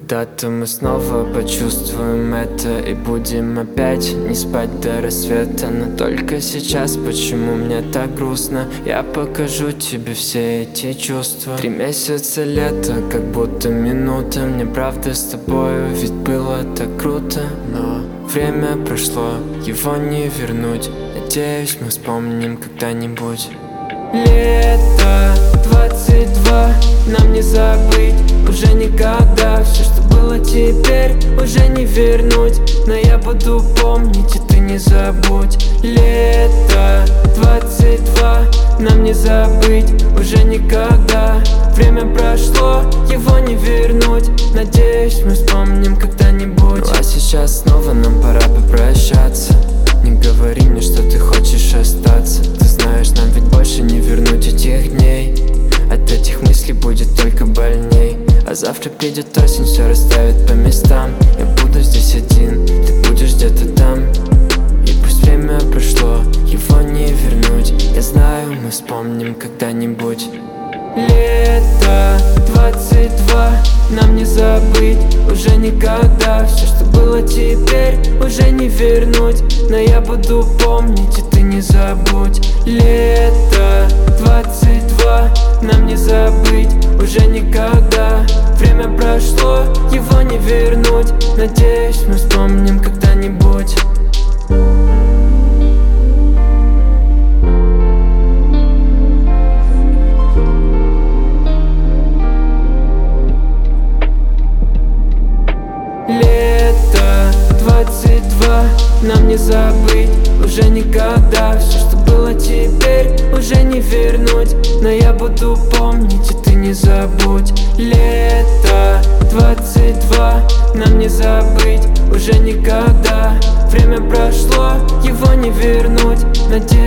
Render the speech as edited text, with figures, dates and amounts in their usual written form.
Когда-то мы снова почувствуем это и будем опять не спать до рассвета. Но только сейчас почему мне так грустно? Я покажу тебе все эти чувства. 3 месяца лета, как будто минута. Мне правда с тобою, ведь было так круто. Но время прошло, его не вернуть. Надеюсь, мы вспомним когда-нибудь. Лето 22, нам не забыть уже никогда. Все, что было теперь, уже не вернуть. Но я буду помнить, и ты не забудь. Лето 22, нам не забыть уже никогда. Время прошло, его не вернуть. Надеюсь, мы вспомним когда-нибудь. Ну а сейчас снова нам пора попрощаться. Не говори мне, что ты хочешь остаться. Ты знаешь, нам ведь больше не вернуть этих дней. От этих мыслей будет только больней. А завтра придет осень, все расставит по местам. Я буду здесь один, ты будешь где-то там. И пусть время прошло, его не вернуть. Я знаю, мы вспомним когда-нибудь. Лето 22, нам не забыть уже никогда. Все, что было теперь, уже не вернуть. Но я буду помнить, и ты не забудь. Лето 22, нам не забыть уже никогда. Время прошло, его не вернуть. Надеюсь, мы вспомним когда-нибудь. Лето 22, нам не забыть уже никогда. Все, что было теперь, уже не вернуть. Но я буду помнить, и ты не забудь. Лето 22, нам не забыть уже никогда. Время прошло, его не вернуть. Надеюсь,